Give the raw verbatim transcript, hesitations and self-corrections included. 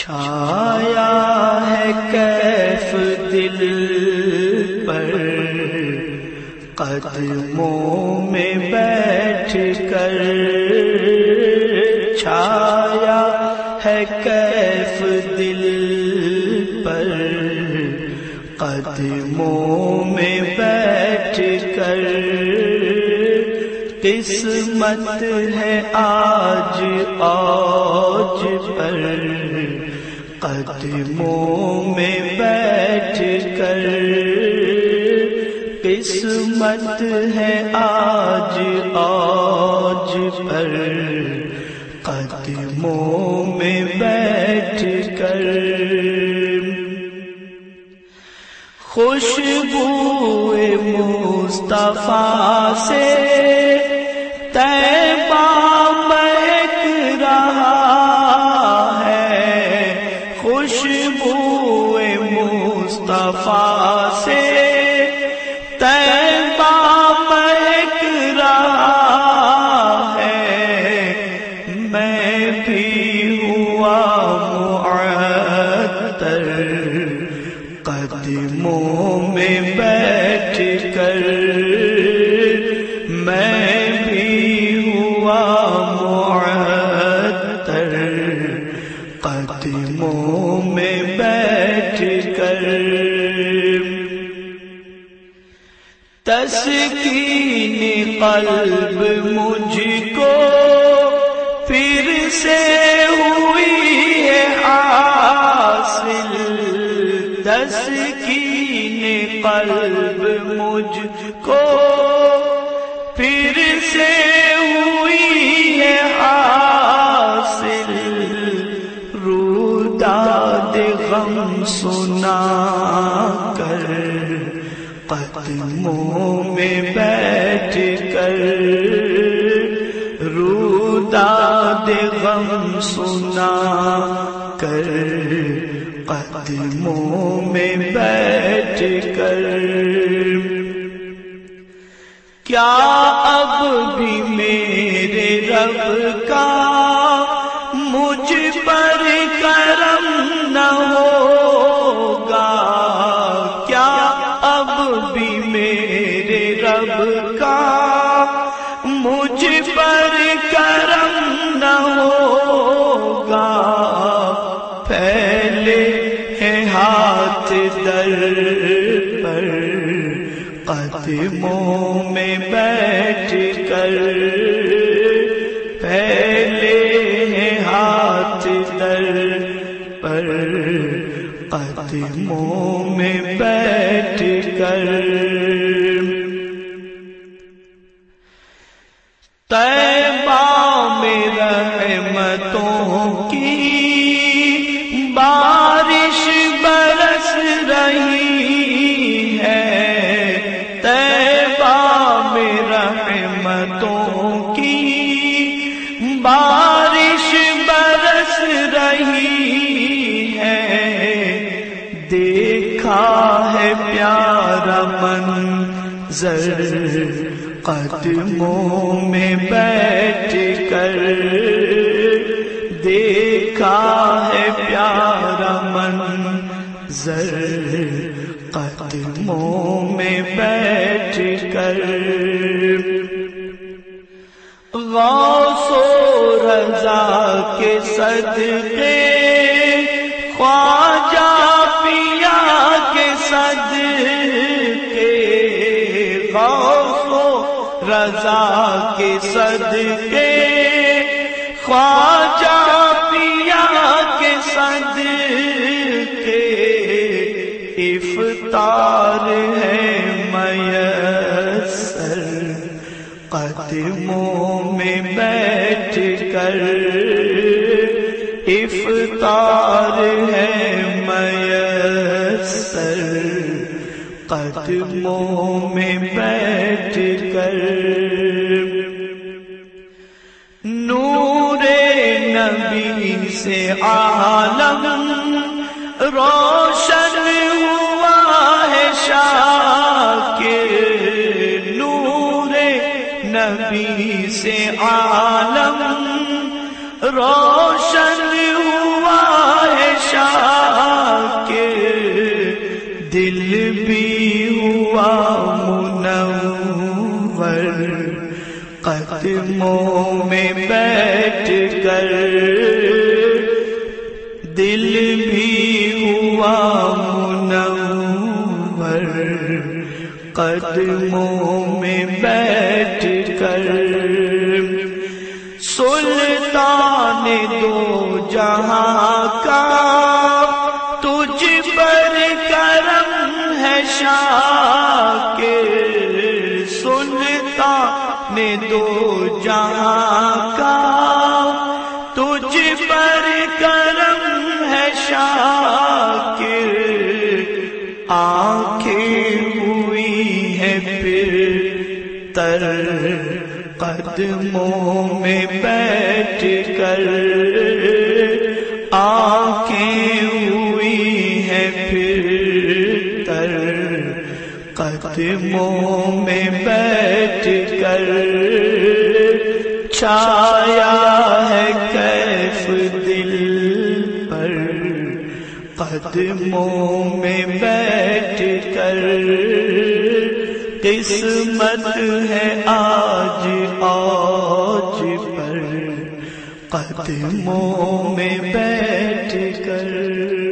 چھایا ہے کیف دل پر قدموں میں بیٹھ کر، چھایا ہے کیف دل پر قدموں میں بیٹھ کر، قسمت ہے آج آج پر قدموں میں بیٹھ کر، قسمت ہے آج آج پر قدموں میں بیٹھ کر، خوشبوئے مصطفیٰ سے طیبہ مہک رہا ہے، خوشبوئے مصطفیٰ سے طیبہ مہک رہا ہے، میں بھی ہوا معطر قدموں میں بیٹھ کر، میں بھی ہوا معطر قدموں میں بیٹھ کر، تسکین قلب مجھ کو پھر سے ہوئی ہے حاصل، تسکین قلب مجھ کو پھر سے ہوئی ہے حاصل، روداد غم سنا کر قدموں میں بیٹھ کر، روداد غم سنا کر قدموں میں بیٹھ کر، کیا اب بھی میرے رب کا مجھ پر کرم نہ ہوگا، کیا اب بھی میرے رب کا مجھ پر کرم نہ ہوگا، پھیلے ہیں ہاتھ در پر قدموں میں بیٹھ کر، پھیلے ہیں ہاتھ در پر قدموں میں بیٹھ کر، طیبہ میں رحمتوں کی بارش برس رہی ہے، طیبہ میں رحمتوں کی بارش برس رہی ہے، دیکھا ہے پیارا منظر قدموں میں بیٹھ کر، دیکھا ہے پیارا منظر قدموں میں بیٹھ کر، غوث و رضا کے صدقے خواجہ پیا کے صدقے، غوث و رضا کے صدقے خواجہ پیا کے صدقے، افطار ہے میسر قدموں میں بیٹھ کر، افطار ہے میسر قدموں میں بیٹھ کر، نور نبی سے عالم روشن ہوا ہے شاکر، نور نبی سے عالم روشن ہوا ہے دل بھی ہوا منور قدموں میں بیٹھ کر، سلطان دو جہاں کا تجھ پر کرم ہے شاکر، سلطان دو جہاں کا تجھ پر کرم ہے شاکر، آنکھیں ہوئی ہیں پھر تر قدموں میں بیٹھ کر، آنکھیں ہوئی ہیں پھر تر قدموں میں بیٹھ کر، چھایا ہے کیف دل پر قدموں میں بیٹھ کر، قسمت ہے آج آج پر قدموں میں بیٹھ کر۔